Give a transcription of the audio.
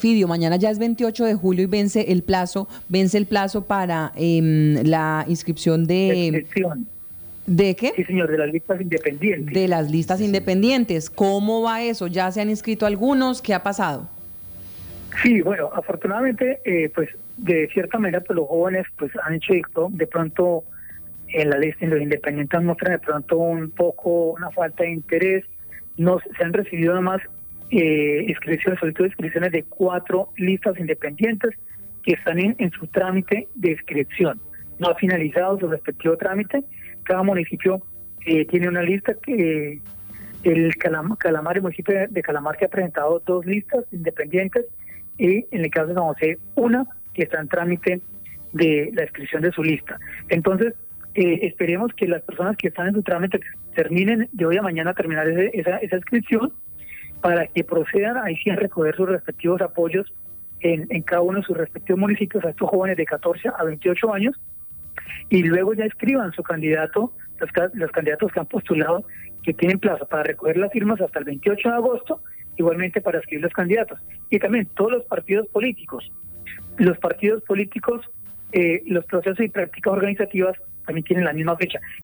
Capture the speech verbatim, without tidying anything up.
Elfidio, mañana ya es veintiocho de julio y vence el plazo, vence el plazo para eh, la inscripción de... Excepción. ¿De qué? Sí, señor, de las listas independientes. De las listas independientes. ¿Cómo va eso? ¿Ya se han inscrito algunos? ¿Qué ha pasado? Sí, bueno, afortunadamente, eh, pues de cierta manera, pues los jóvenes pues han hecho esto. De pronto, en la lista, en los independientes muestran de pronto un poco una falta de interés. No se han recibido además eh, inscripciones, solicitud de inscripciones de cuatro listas independientes que están en, en su trámite de inscripción. No ha finalizado su respectivo trámite. Cada municipio eh, tiene una lista que el Calam Calamar, el municipio de Calamar, que ha presentado dos listas independientes, y en el caso de San José, una que está en trámite de la inscripción de su lista. Entonces, eh, esperemos que las personas que están en su trámite terminen de hoy a mañana terminar ese, esa, esa inscripción para que procedan ahí sí a recoger sus respectivos apoyos en, en cada uno de sus respectivos municipios a estos jóvenes de catorce a veintiocho años, y luego ya escriban su candidato, los, los candidatos que han postulado, que tienen plazo para recoger las firmas hasta el veintiocho de agosto, igualmente para escribir los candidatos. Y también todos los partidos políticos. Los partidos políticos, eh, los procesos y prácticas organizativas también tienen la misma fecha.